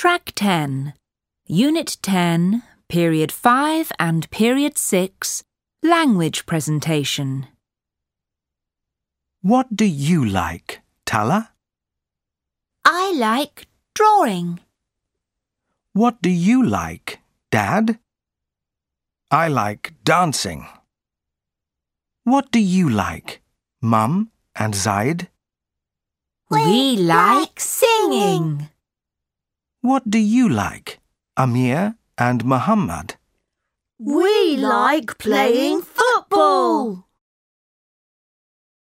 Track 10, Unit 10, Period 5 and Period 6, Language Presentation. What do you like, Tala? I like drawing. What do you like, Dad? I like dancing. What do you like, Mum and Zaid? We like singing. What do you like, Amir and Muhammad? We like playing football.